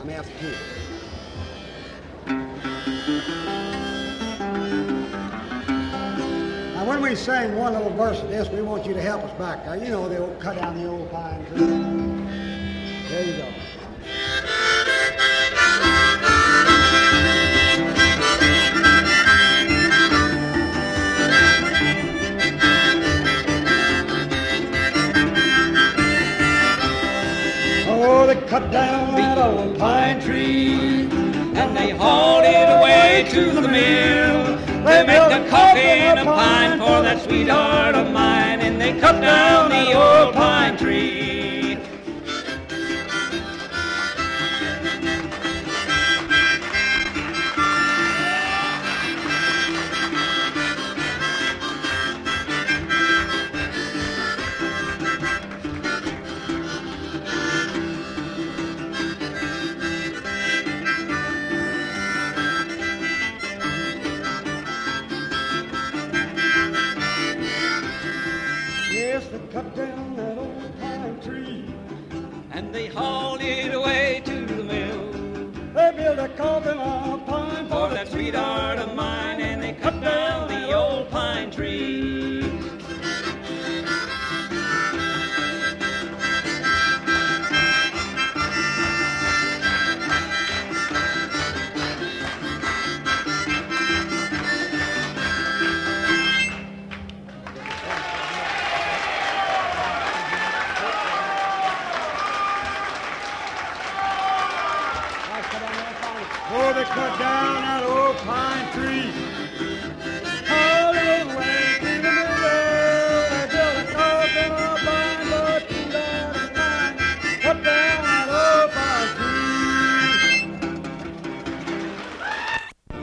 I'm asking him. Now, when we sing one little verse of this, we want you to help us back there. You know, the old cut down the old pine tree. There you go. Oh, they cut down that old pine tree, and they hauled it away to the mill. They make the coffin of pine for that sweetheart of mine, and they cut down the old pine tree. Yes, they cut down that old pine tree, And they hauled it away to the mill. they built a coffin of pine For that sweetheart of mine, and they cut down the old pine tree. Oh, they cut down that old pine tree.